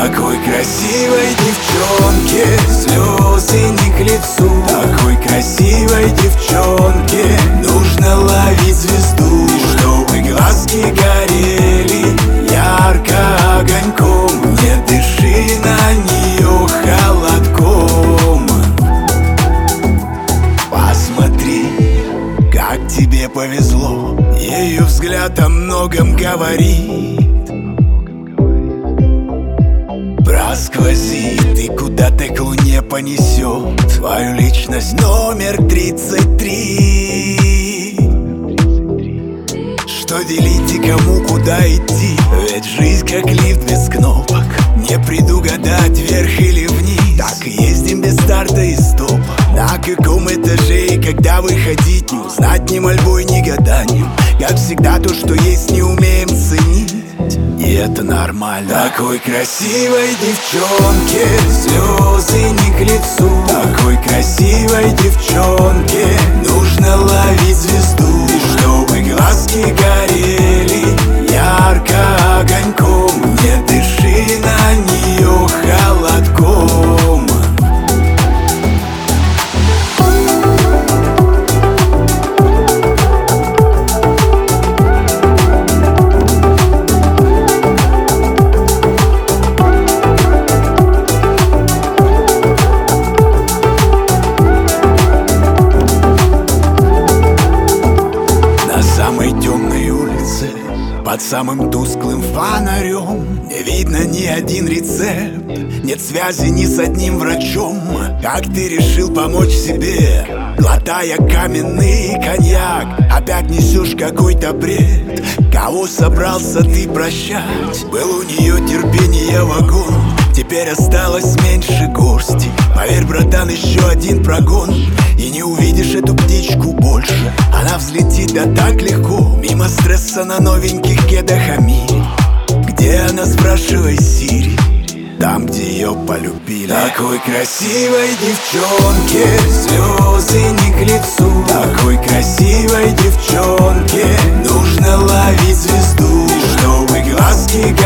Такой красивой девчонке слезы не к лицу. Такой красивой девчонке нужно ловить звезду, чтобы глазки горели ярко огоньком. Не дыши на нее холодком. Посмотри, как тебе повезло, ее взгляд о многом говорит. Просквозит и куда-то к луне понесет твою личность номер 33. Что делить и кому куда идти? Ведь жизнь как лифт без кнопок, не предугадать вверх или вниз. Так и ездим без старта и стопа. На каком этаже и когда выходить, не узнать ни мольбой, ни гаданием. Как всегда то, что есть, не умеем ценить, и это нормально. Такой красивой девчонке слезы не к лицу. Такой красивой девчонке нужно ловить звезду, чтобы глазки горели ярко огоньком. Не дыши на нее холодком. Под самым тусклым фонарем не видно ни один рецепт, нет связи ни с одним врачом. Как ты решил помочь себе, глотая каменный коньяк? Опять несешь какой-то бред. Кого собрался ты прощать? Был у нее терпение вагон, теперь осталось меньше горсти. Поверь, братан, еще один прогон, и не увидишь эту птичку больше. Она взлетит да так легко, мимо стресса на новеньких кедах о мире. Где она, спрашивай Сири, там, где ее полюбили. Такой красивой девчонке слезы не к лицу. Такой красивой девчонке нужно ловить звезду, чтобы глазки